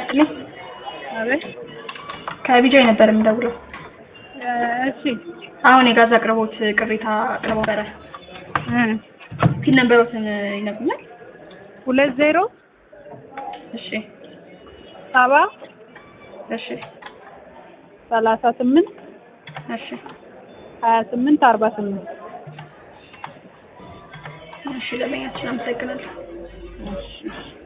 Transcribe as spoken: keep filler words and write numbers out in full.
ይስጥልኝ። አቤት። ከቢጃይ ነበር የምደውለው። እሺ አሁን የጋዝ አቅርቦት ቅሬታ አቅርበው ነበር። እ ፒን ነምበሮትን ይነግሩኛል? ሁለት ዜሮ እሺ ሰባ እሺ ሰላሳ ስምንት እሺ ሀያ ስምንት አርባ ስምንት እሺ ለማያችን አመሰግናለሁ። እሺ